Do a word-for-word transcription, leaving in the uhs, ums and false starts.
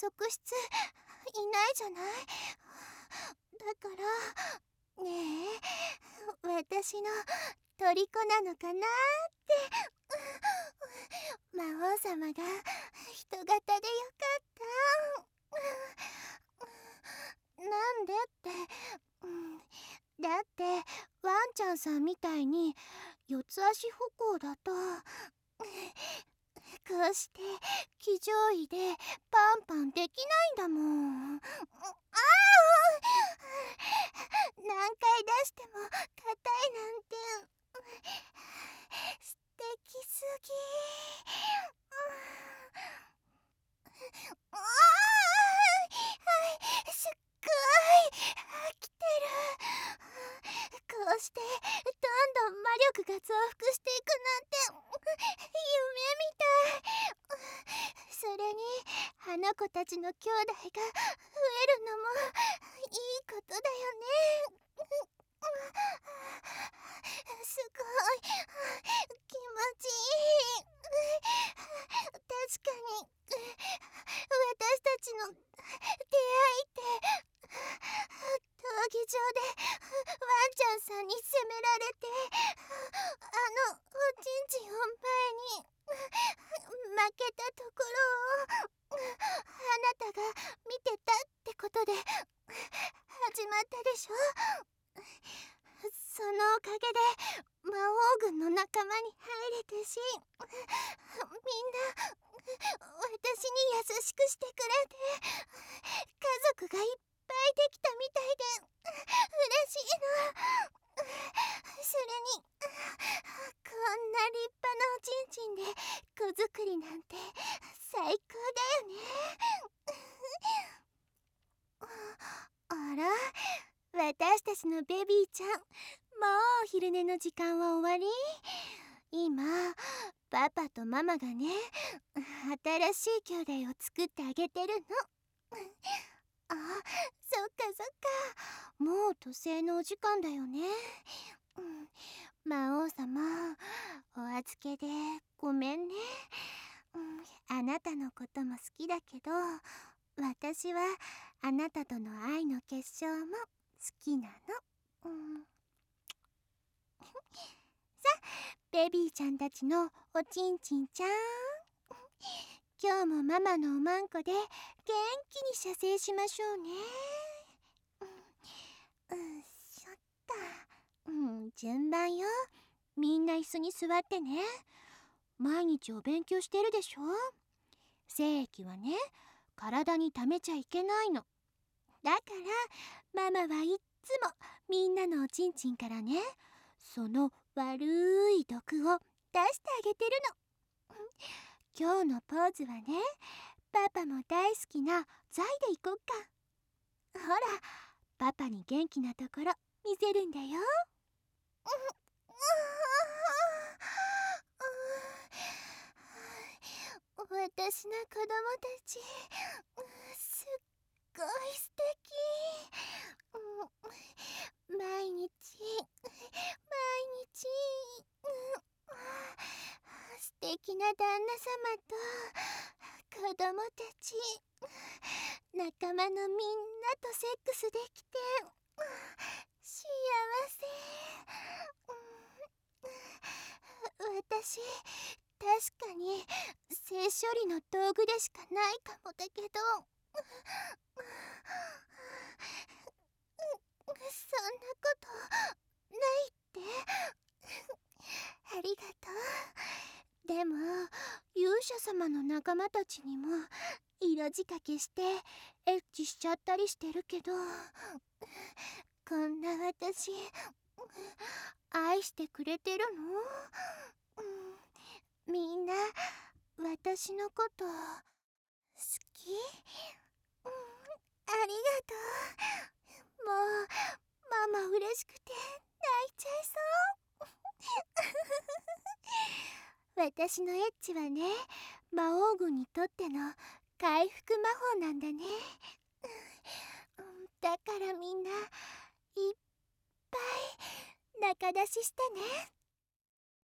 側室いないじゃない。だからねえ、私の虜なのかなって魔王様が人型でよかった。なんでって、うん、だってワンちゃんさんみたいに四つ足歩行だとこうして騎乗位でパンパンできないんだもん。ああ何回出しても硬いなんて素敵すぎ。ああ、はい、すっごい飽きてる。こうしてどんどん魔力が増幅していくなんて夢みたい。それにあの子たちの兄弟が増えるのもいいことだよね。すごい気持ちいい。確かに私たちの出会いって闘技場でワンちゃんさんに責められてあのおちんちんを前に負けたところをあなたが見てたってことで始まったでしょ。そのおかげで魔王軍の仲間に入れたし、みんな私に優しくしてくれて家族がいっぱいできたみたいで嬉しいの。それにこんな立派なおちんちんで子作りなんて最高だよね。あら、私たちのベビーちゃん、もうお昼寝の時間は終わり。今パパとママがね、新しい兄弟を作ってあげてるの。あ、そっかそっか、もう土星のお時間だよね。うん、魔王様、お預けでごめんね。うん、あなたのことも好きだけど、私はあなたとの愛の結晶も好きなの。うん、さあ、ベビーちゃんたちのおちんちんちゃん、今日もママのおまんこで元気に射精しましょうね。うん、うんしょった。うん、順番よ。みんな椅子に座ってね。毎日お勉強してるでしょ。精液はね、体に溜めちゃいけないの。だからママはいっつもみんなのおちんちんからね、その悪い毒を出してあげてるの。今日のポーズはね、パパも大好きなザイでいこっか。ほら、パパに元気なところ見せるんだよ。私の子供たち、すっごい素敵。毎日毎日素敵な旦那様と子供たち、仲間のみんなとセックスできて幸せ。私確かに性処理の道具でしかないかもだけど、そんなことないって。ありがとう。でも勇者様の仲間たちにも色仕掛けしてエッチしちゃったりしてるけど、こんな私愛してくれてるの？うん、みんな私のこと好き？うん、ありがとう。もうママ嬉しくて泣いちゃいそう。私のエッチはね、魔王軍にとっての回復魔法なんだね。だからみんないっぱい仲出ししてね。